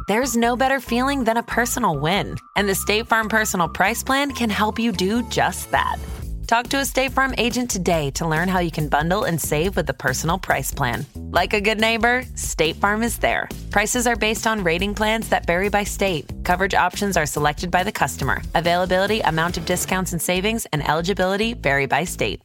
There's no better feeling than a personal win, and the State Farm Personal Price Plan can help you do just that. Talk to a State Farm agent today to learn how you can bundle and save with the Personal Price Plan. Like a good neighbor, State Farm is there. Prices are based on rating plans that vary by state. Coverage options are selected by the customer. Availability, amount of discounts and savings, and eligibility vary by state.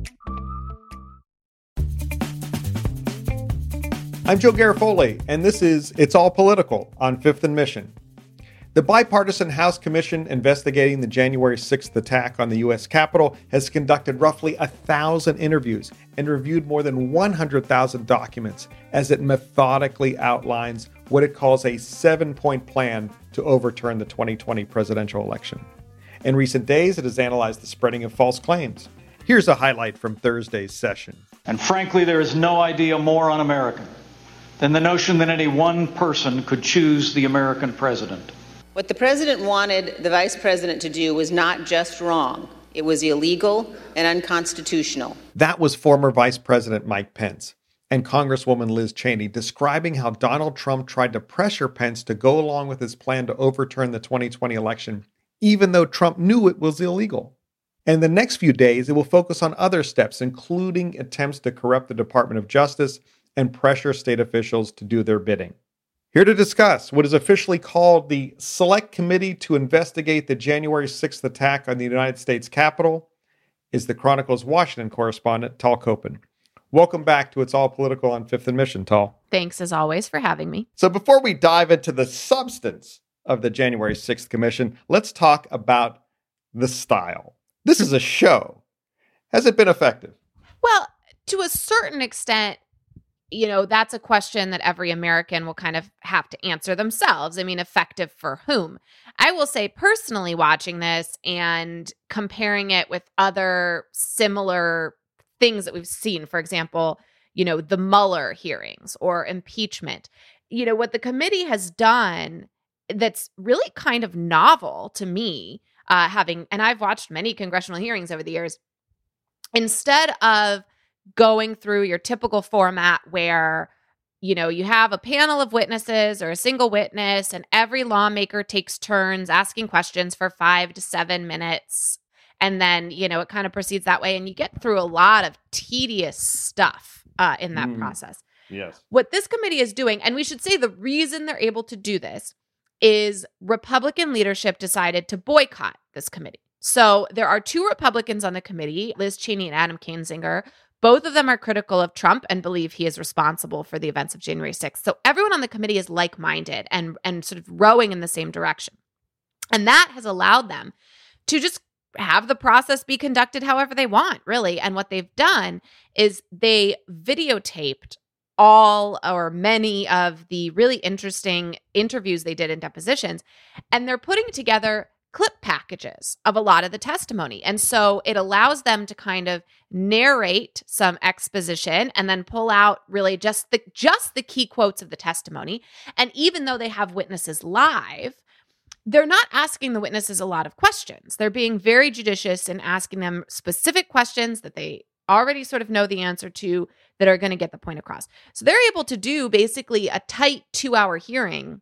I'm Joe Garofoli, and this is It's All Political on Fifth and Mission. The bipartisan House Commission investigating the January 6th attack on the U.S. Capitol has conducted roughly 1,000 interviews and reviewed more than 100,000 documents as it methodically outlines what it calls a 7-point plan to overturn the 2020 presidential election. In recent days, it has analyzed the spreading of false claims. Here's a highlight from Thursday's session. And frankly, there is no idea more un-American than the notion that any one person could choose the American president. What the president wanted the vice president to do was not just wrong. It was illegal and unconstitutional. That was former Vice President Mike Pence and Congresswoman Liz Cheney describing how Donald Trump tried to pressure Pence to go along with his plan to overturn the 2020 election, even though Trump knew it was illegal. And the next few days, it will focus on other steps, including attempts to corrupt the Department of Justice and pressure state officials to do their bidding. Here to discuss what is officially called the Select Committee to Investigate the January 6th attack on the United States Capitol is the Chronicle's Washington correspondent, Tal Koppen. Welcome back to It's All Political on Fifth and Mission, Tal. Thanks, as always, for having me. So before we dive into the substance of the January 6th Commission, let's talk about the style. This is a show. Has it been effective? Well, to a certain extent, that's a question that every American will kind of have to answer themselves. I mean, effective for whom? I will say personally watching this and comparing it with other similar things that we've seen, for example, the Mueller hearings or impeachment, what the committee has done that's really kind of novel to me, and I've watched many congressional hearings over the years, instead of going through your typical format where, you have a panel of witnesses or a single witness and every lawmaker takes turns asking questions for 5 to 7 minutes. And then, it kind of proceeds that way. And you get through a lot of tedious stuff in that process. Yes. What this committee is doing, and we should say the reason they're able to do this is Republican leadership decided to boycott this committee. So there are 2 Republicans on the committee, Liz Cheney and Adam Kinzinger. Both of them are critical of Trump and believe he is responsible for the events of January 6th. So everyone on the committee is like-minded and sort of rowing in the same direction. And that has allowed them to just have the process be conducted however they want, really. And what they've done is they videotaped all or many of the really interesting interviews they did in depositions, and they're putting together clip packages of a lot of the testimony. And so it allows them to kind of narrate some exposition and then pull out really just the key quotes of the testimony. And even though they have witnesses live, they're not asking the witnesses a lot of questions. They're being very judicious in asking them specific questions that they already sort of know the answer to that are going to get the point across. So they're able to do basically a tight 2-hour hearing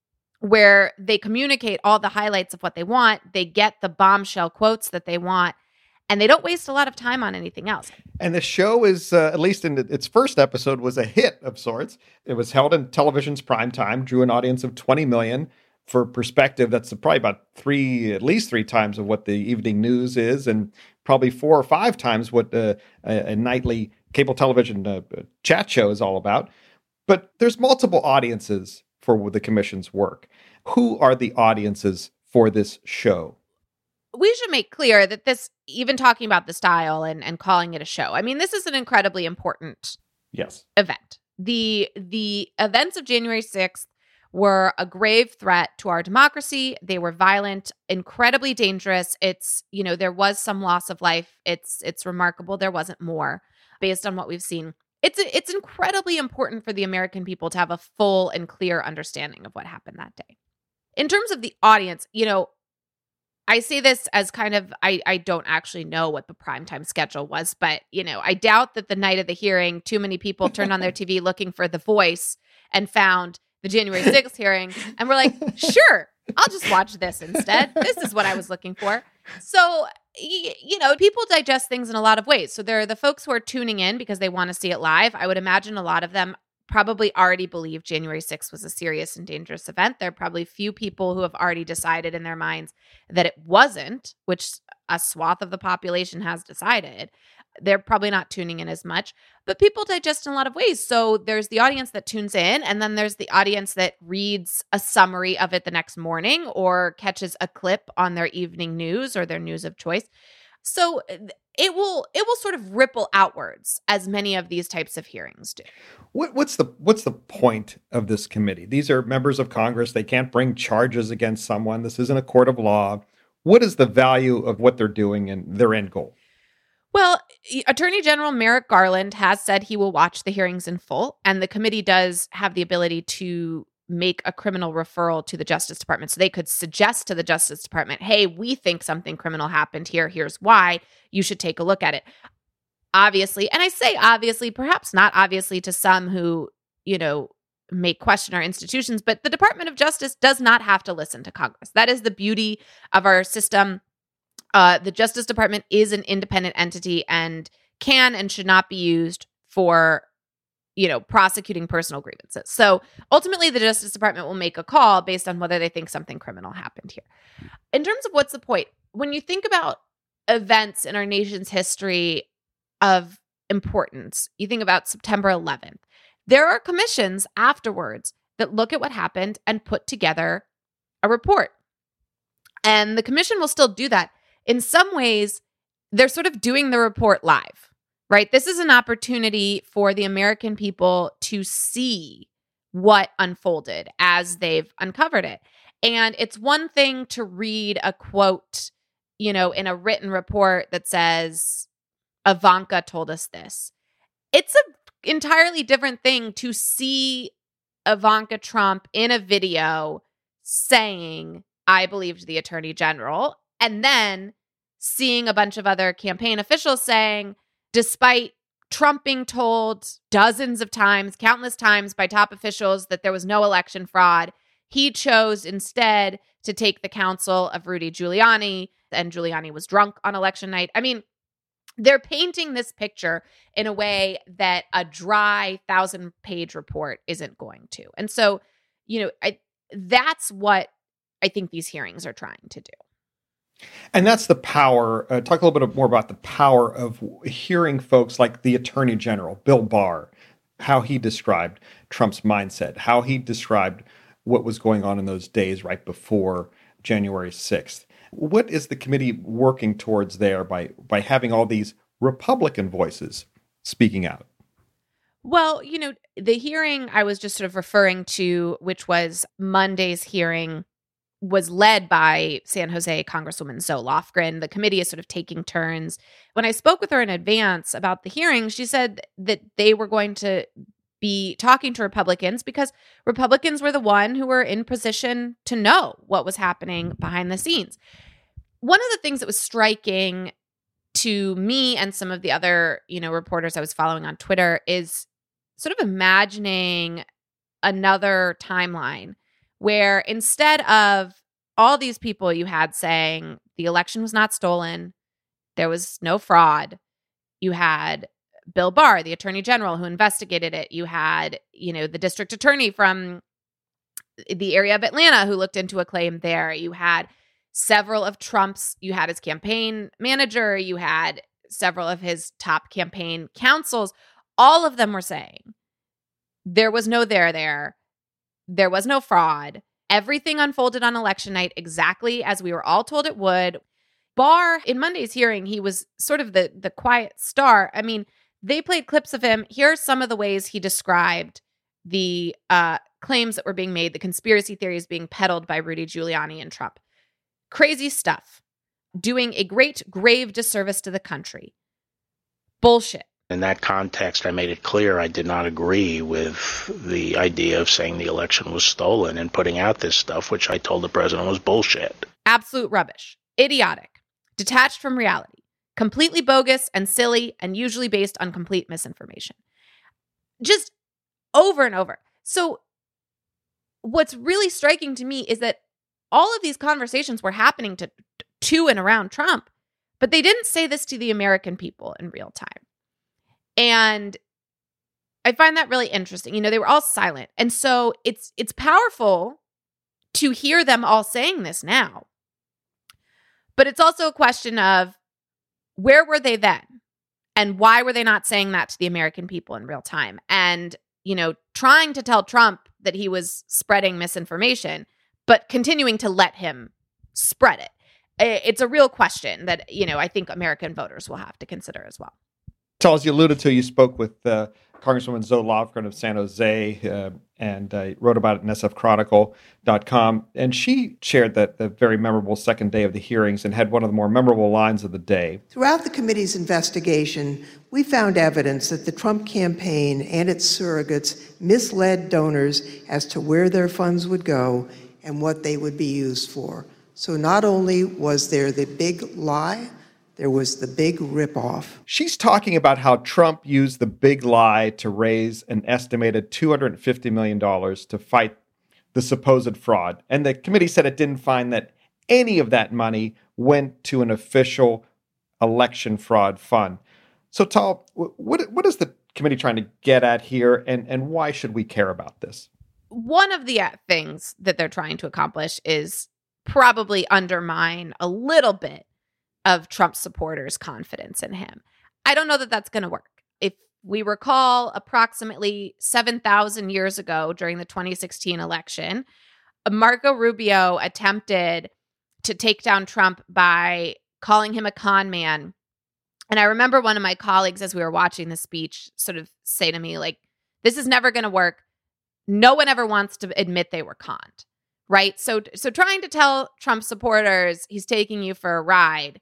where they communicate all the highlights of what they want, they get the bombshell quotes that they want, and they don't waste a lot of time on anything else. And the show is, at least in its first episode, was a hit of sorts. It was held in television's prime time, drew an audience of 20 million. For perspective, that's probably about at least three times of what the evening news is, and probably 4 or 5 times what a nightly cable television chat show is all about. But there's multiple audiences for the commission's work. Who are the audiences for this show? We should make clear that this, even talking about the style and calling it a show, I mean, this is an incredibly important event. The events of January 6th were a grave threat to our democracy. They were violent, incredibly dangerous. There was some loss of life. It's remarkable there wasn't more based on what we've seen. It's incredibly important for the American people to have a full and clear understanding of what happened that day. In terms of the audience, I say this as kind of, I don't actually know what the primetime schedule was, but, I doubt that the night of the hearing, too many people turned on their TV looking for The Voice and found the January 6th hearing. And we're like, sure, I'll just watch this instead. This is what I was looking for. So, people digest things in a lot of ways. So there are the folks who are tuning in because they want to see it live. I would imagine a lot of them probably already believe January 6th was a serious and dangerous event. There are probably few people who have already decided in their minds that it wasn't, which a swath of the population has decided. They're probably not tuning in as much, but people digest in a lot of ways. So there's the audience that tunes in, and then there's the audience that reads a summary of it the next morning or catches a clip on their evening news or their news of choice. So it will sort of ripple outwards, as many of these types of hearings do. What's the point of this committee? These are members of Congress. They can't bring charges against someone. This isn't a court of law. What is the value of what they're doing and their end goal? Well, Attorney General Merrick Garland has said he will watch the hearings in full, and the committee does have the ability to make a criminal referral to the Justice Department. So they could suggest to the Justice Department, hey, we think something criminal happened here. Here's why. You should take a look at it. Obviously, and I say obviously, perhaps not obviously to some who, may question our institutions, but the Department of Justice does not have to listen to Congress. That is the beauty of our system. The Justice Department is an independent entity and can and should not be used for, prosecuting personal grievances. So ultimately, the Justice Department will make a call based on whether they think something criminal happened here. In terms of what's the point, when you think about events in our nation's history of importance, you think about September 11th. There are commissions afterwards that look at what happened and put together a report. And the commission will still do that. In some ways, they're sort of doing the report live, right? This is an opportunity for the American people to see what unfolded as they've uncovered it. And it's one thing to read a quote, in a written report that says, Ivanka told us this. It's an entirely different thing to see Ivanka Trump in a video saying, I believed the attorney general, and then seeing a bunch of other campaign officials saying, despite Trump being told dozens of times, countless times by top officials that there was no election fraud, he chose instead to take the counsel of Rudy Giuliani, and Giuliani was drunk on election night. I mean, they're painting this picture in a way that a dry 1,000-page report isn't going to. And so, that's what I think these hearings are trying to do. And that's the power. Talk a little bit more about the power of hearing folks like the Attorney General, Bill Barr, how he described Trump's mindset, how he described what was going on in those days right before January 6th. What is the committee working towards there by having all these Republican voices speaking out? Well, the hearing I was just sort of referring to, which was Monday's hearing, was led by San Jose Congresswoman Zoe Lofgren. The committee is sort of taking turns. When I spoke with her in advance about the hearing, she said that they were going to be talking to Republicans because Republicans were the one who were in position to know what was happening behind the scenes. One of the things that was striking to me and some of the other, reporters I was following on Twitter is sort of imagining another timeline where instead of all these people you had saying the election was not stolen, there was no fraud, you had Bill Barr, the attorney general who investigated it. You had, the district attorney from the area of Atlanta who looked into a claim there. You had several of Trump's, you had his campaign manager, you had several of his top campaign counsels. All of them were saying there was no there was no fraud. Everything unfolded on election night exactly as we were all told it would. Barr, in Monday's hearing, he was sort of the quiet star. I mean, they played clips of him. Here are some of the ways he described the claims that were being made, the conspiracy theories being peddled by Rudy Giuliani and Trump. Crazy stuff. Doing a great grave disservice to the country. Bullshit. In that context, I made it clear I did not agree with the idea of saying the election was stolen and putting out this stuff, which I told the president was bullshit. Absolute rubbish. Idiotic. Detached from reality. Completely bogus and silly and usually based on complete misinformation. Just over and over. So what's really striking to me is that all of these conversations were happening to and around Trump, but they didn't say this to the American people in real time. And I find that really interesting. They were all silent. And so it's powerful to hear them all saying this now. But it's also a question of where were they then? And why were they not saying that to the American people in real time? And, trying to tell Trump that he was spreading misinformation, but continuing to let him spread it. It's a real question that, I think American voters will have to consider as well. Tal, as you alluded to, you spoke with Congresswoman Zoe Lofgren of San Jose and wrote about it in sfchronicle.com. And she shared that the very memorable second day of the hearings and had one of the more memorable lines of the day. Throughout the committee's investigation, we found evidence that the Trump campaign and its surrogates misled donors as to where their funds would go and what they would be used for. So not only was there the big lie, there was the big ripoff. She's talking about how Trump used the big lie to raise an estimated $250 million to fight the supposed fraud. And the committee said it didn't find that any of that money went to an official election fraud fund. So, Tal, what is the committee trying to get at here, and why should we care about this? One of the things that they're trying to accomplish is probably undermine a little bit of Trump supporters' confidence in him. I don't know that that's going to work. If we recall, approximately 7,000 years ago during the 2016 election, Marco Rubio attempted to take down Trump by calling him a con man. And I remember one of my colleagues, as we were watching the speech, sort of say to me, like, this is never going to work. No one ever wants to admit they were conned, right? So trying to tell Trump supporters he's taking you for a ride,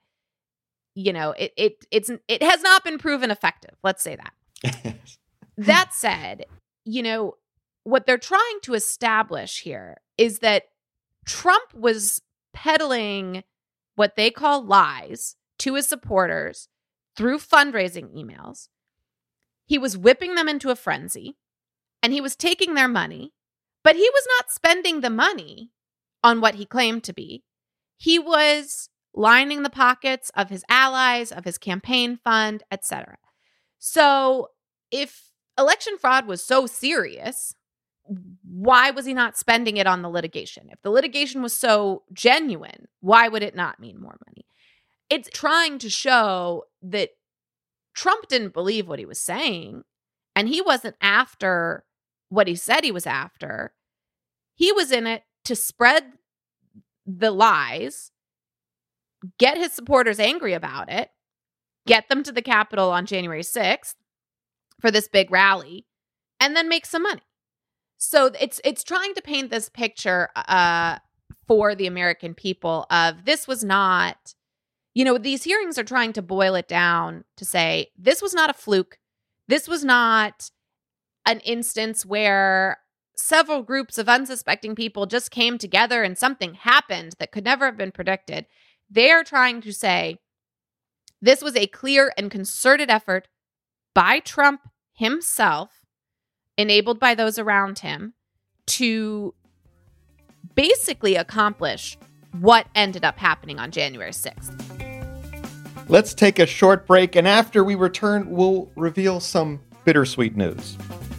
it has not been proven effective. Let's say that. That said, what they're trying to establish here is that Trump was peddling what they call lies to his supporters through fundraising emails. He was whipping them into a frenzy, and he was taking their money, but he was not spending the money on what he claimed to be. He was lining the pockets of his allies, of his campaign fund, etc. So if election fraud was so serious, why was he not spending it on the litigation? If the litigation was so genuine, why would it not mean more money? It's trying to show that Trump didn't believe what he was saying, and he wasn't after what he said he was after. He was in it to spread the lies, get his supporters angry about it, get them to the Capitol on January 6th for this big rally, and then make some money. So it's trying to paint this picture for the American people of this was not, these hearings are trying to boil it down to say this was not a fluke. This was not an instance where several groups of unsuspecting people just came together and something happened that could never have been predicted. They are trying to say this was a clear and concerted effort by Trump himself, enabled by those around him, to basically accomplish what ended up happening on January 6th. Let's take a short break, and after we return, we'll reveal some bittersweet news.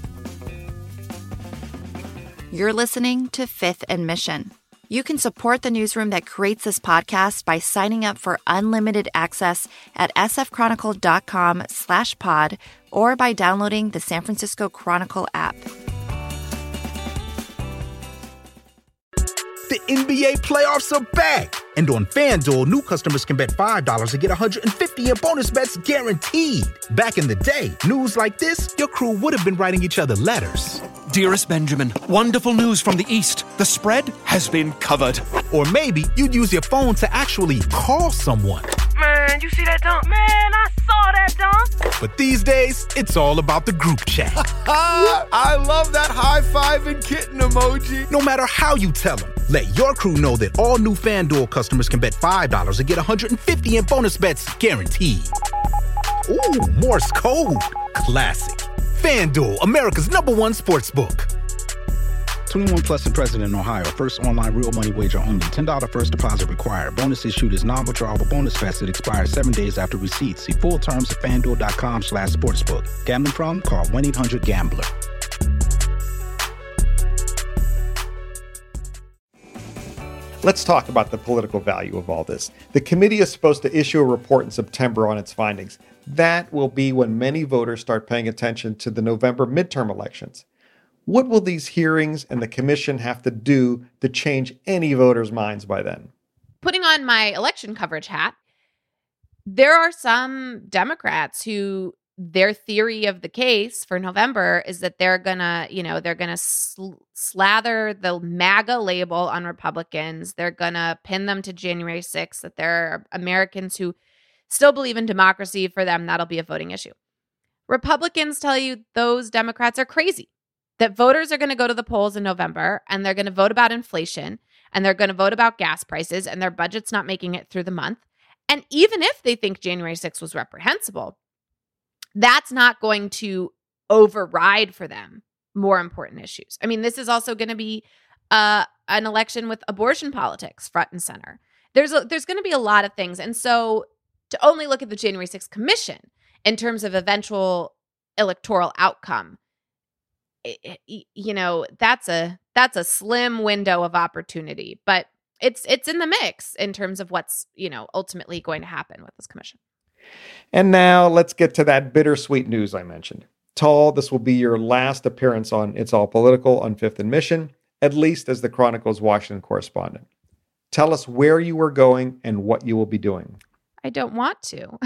You're listening to Fifth and Mission. You can support the newsroom that creates this podcast by signing up for unlimited access at sfchronicle.com/pod or by downloading the San Francisco Chronicle app. The NBA playoffs are back. And on FanDuel, new customers can bet $5 to get $150 in bonus bets guaranteed. Back in the day, news like this, your crew would have been writing each other letters. Dearest Benjamin, wonderful news from the East. The spread has been covered. Or maybe you'd use your phone to actually call someone. Man, you see that dunk? Man, I saw that dunk. But these days, it's all about the group chat. I love that high five and kitten emoji. No matter how you tell them, let your crew know that all new FanDuel customers can bet $5 to get $150 in bonus bets guaranteed. Ooh, Morse code. Classic. FanDuel, America's #1 sportsbook. 21 plus and present in Ohio. First online real money wager only. $10 first deposit required. Bonus issued is non-withdrawable bonus vest that expires 7 days after receipt. See full terms at FanDuel.com/sportsbook. Gambling problem? Call 1-800-GAMBLER. Let's talk about the political value of all this. The committee is supposed to issue a report in September on its findings. That will be when many voters start paying attention to the November midterm elections. What will these hearings and the commission have to do to change any voters' minds by then? Putting on my election coverage hat, there are some Democrats who their theory of the case for November is that they're gonna slather the MAGA label on Republicans. They're gonna pin them to January 6th, that there are Americans who still believe in democracy. For them, that'll be a voting issue. Republicans tell you those Democrats are crazy, that voters are going to go to the polls in November and they're going to vote about inflation and they're going to vote about gas prices and their budget's not making it through the month. And even if they think January 6th was reprehensible, that's not going to override for them more important issues. I mean, this is also going to be an election with abortion politics front and center. There's going to be a lot of things. And so to only look at the January 6th commission in terms of eventual electoral outcome, that's a slim window of opportunity, but it's in the mix in terms of what's, ultimately going to happen with this commission. And now let's get to that bittersweet news I mentioned. Tal, this will be your last appearance on It's All Political on Fifth and Mission, at least as the Chronicle's Washington correspondent. Tell us where you are going and what you will be doing. I don't want to.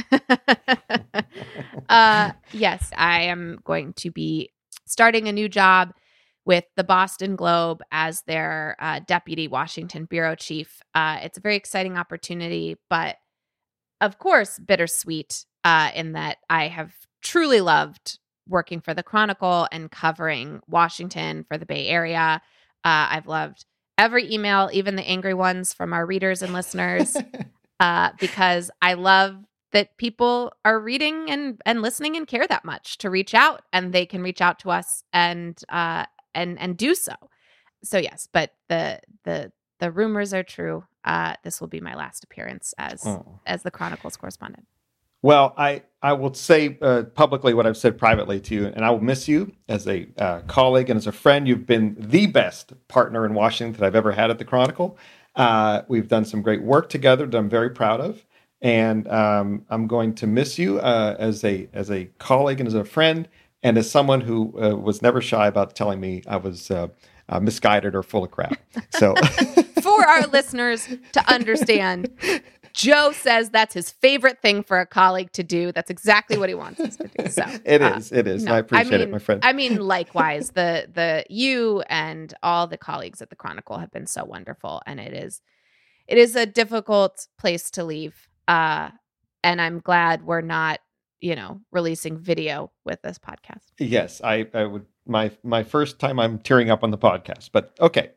Yes, I am going to be starting a new job with the Boston Globe as their deputy Washington bureau chief. It's a very exciting opportunity, but of course, bittersweet in that I have truly loved working for the Chronicle and covering Washington for the Bay Area. I've loved every email, even the angry ones from our readers and listeners, because I love that people are reading and listening and care that much to reach out, and they can reach out to us and do so. So yes, but the rumors are true. This will be my last appearance as the Chronicle's correspondent. Well, I will say publicly what I've said privately to you, and I will miss you as a colleague and as a friend. You've been the best partner in Washington that I've ever had at the Chronicle. We've done some great work together that I'm very proud of, and I'm going to miss you as a colleague and as a friend, and as someone who was never shy about telling me I was misguided or full of crap. So, for our listeners to understand, Joe says that's his favorite thing for a colleague to do. That's exactly what he wants us to do. So it is. No, I appreciate it, my friend. I mean, likewise, the you and all the colleagues at the Chronicle have been so wonderful, and it is a difficult place to leave. And I'm glad we're not, releasing video with this podcast. Yes, I would. My first time I'm tearing up on the podcast, but okay.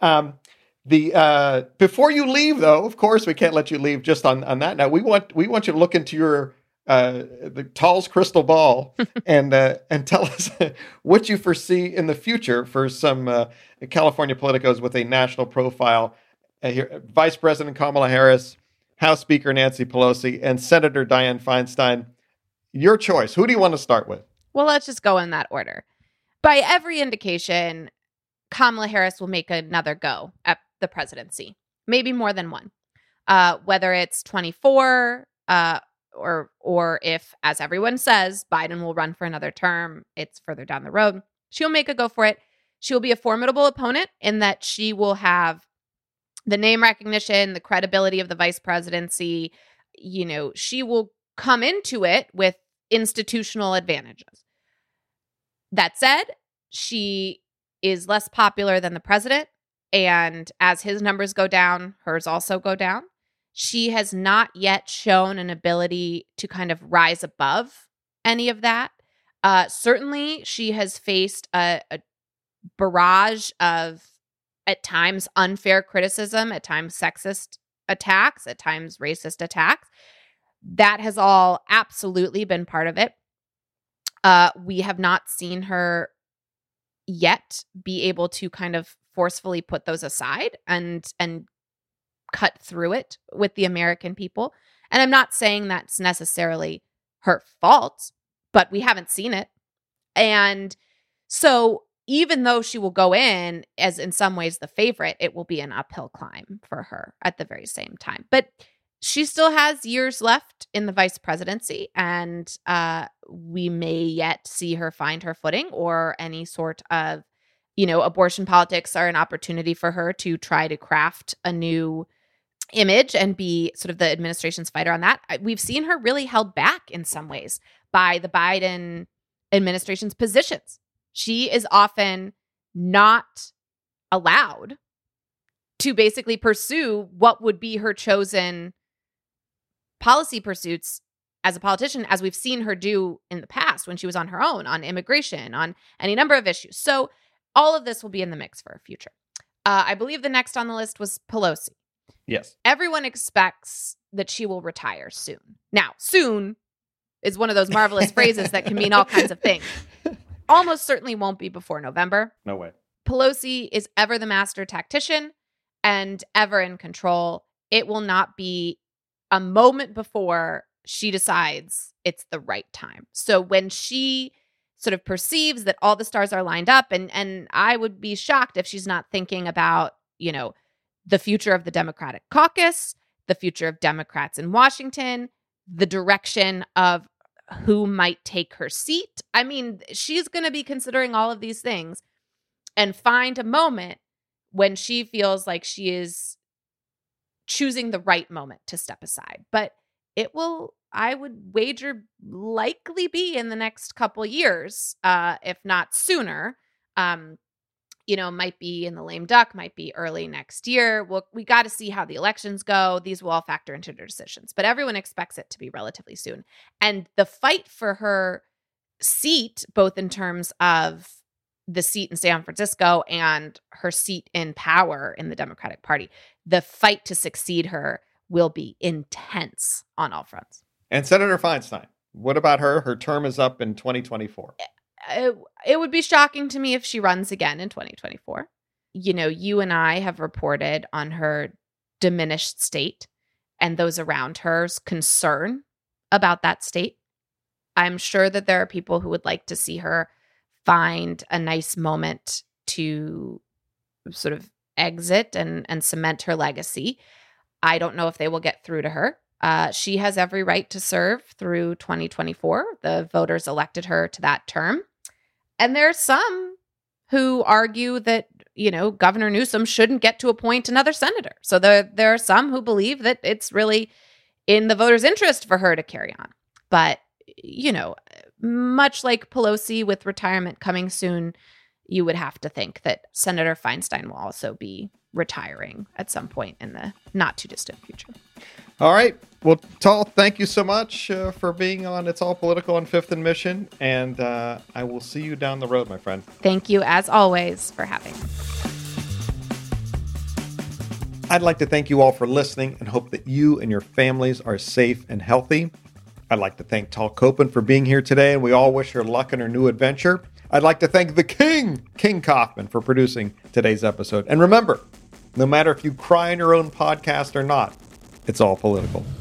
Before you leave, though, of course, we can't let you leave just on that. Now, we want you to look into your the Tal's crystal ball and tell us what you foresee in the future for some California politicos with a national profile. Here, Vice President Kamala Harris, House Speaker Nancy Pelosi, and Senator Dianne Feinstein. Your choice. Who do you want to start with? Well, let's just go in that order. By every indication, Kamala Harris will make another go at the presidency, maybe more than one. Whether it's 24 or if, as everyone says, Biden will run for another term, it's further down the road. She'll make a go for it. She will be a formidable opponent in that she will have the name recognition, the credibility of the vice presidency. She will come into it with institutional advantages. That said, she is less popular than the president, and as his numbers go down, hers also go down. She has not yet shown an ability to kind of rise above any of that. Certainly, she has faced a barrage of, at times, unfair criticism, at times sexist attacks, at times racist attacks. That has all absolutely been part of it. We have not seen her yet be able to kind of forcefully put those aside and cut through it with the American people. And I'm not saying that's necessarily her fault, but we haven't seen it. And so even though she will go in as in some ways the favorite, it will be an uphill climb for her at the very same time. But she still has years left in the vice presidency, and we may yet see her find her footing, or any sort of, abortion politics are an opportunity for her to try to craft a new image and be sort of the administration's fighter on that. We've seen her really held back in some ways by the Biden administration's positions. She is often not allowed to basically pursue what would be her chosen policy pursuits as a politician, as we've seen her do in the past when she was on her own, on immigration, on any number of issues. So all of this will be in the mix for her future. I believe the next on the list was Pelosi. Yes. Everyone expects that she will retire soon. Now, soon is one of those marvelous phrases that can mean all kinds of things. Almost certainly won't be before November. No way. Pelosi is ever the master tactician and ever in control. It will not be a moment before she decides it's the right time. So when she sort of perceives that all the stars are lined up, and I would be shocked if she's not thinking about, the future of the Democratic caucus, the future of Democrats in Washington, the direction of who might take her seat. I mean, she's going to be considering all of these things and find a moment when she feels like she is choosing the right moment to step aside. But it will, I would wager, likely be in the next couple years, if not sooner. Might be in the lame duck, might be early next year. We got to see how the elections go. These will all factor into their decisions, but everyone expects it to be relatively soon. And the fight for her seat, both in terms of the seat in San Francisco and her seat in power in the Democratic Party, the fight to succeed her will be intense on all fronts. And Senator Feinstein, what about her? Her term is up in 2024. It would be shocking to me if she runs again in 2024. You and I have reported on her diminished state and those around her's concern about that state. I'm sure that there are people who would like to see her find a nice moment to sort of exit and cement her legacy. I don't know if they will get through to her. She has every right to serve through 2024. The voters elected her to that term. And there are some who argue that, Governor Newsom shouldn't get to appoint another senator. So there are some who believe that it's really in the voters' interest for her to carry on. But, much like Pelosi with retirement coming soon, you would have to think that Senator Feinstein will also be retiring at some point in the not too distant future. All right. Well, Tal, thank you so much for being on It's All Political on Fifth and Mission. And I will see you down the road, my friend. Thank you, as always, for having me. I'd like to thank you all for listening and hope that you and your families are safe and healthy. I'd like to thank Tal Kopan, for being here today, and we all wish her luck in her new adventure. I'd like to thank the King Kaufman, for producing today's episode. And remember, no matter if you cry in your own podcast or not, it's all political.